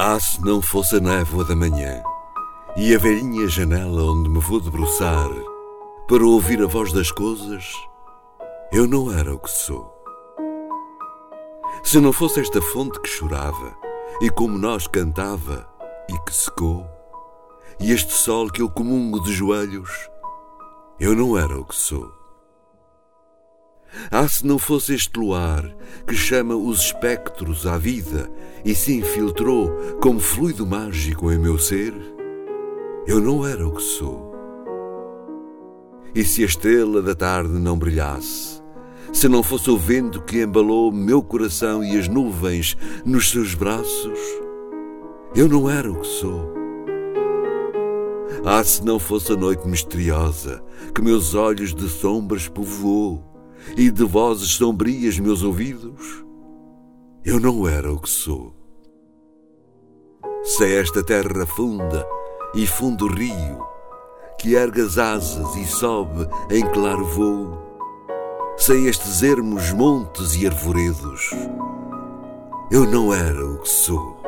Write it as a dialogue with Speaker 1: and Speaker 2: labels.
Speaker 1: Se não fosse a névoa da manhã e a velhinha janela onde me vou debruçar para ouvir a voz das coisas, eu não era o que sou. Se não fosse esta fonte que chorava e como nós cantava e que secou, e este sol que eu comungo de joelhos, eu não era o que sou. Se não fosse este luar que chama os espectros à vida e se infiltrou como fluido mágico em meu ser, eu não era o que sou. E se a estrela da tarde não brilhasse, se não fosse o vento que embalou meu coração e as nuvens nos seus braços, eu não era o que sou. Se não fosse a noite misteriosa que meus olhos de sombras povoou e de vozes sombrias meus ouvidos, eu não era o que sou. Se esta terra funda e fundo rio, que ergue as asas e sobe em claro voo, sem estes ermos montes e arvoredos, eu não era o que sou.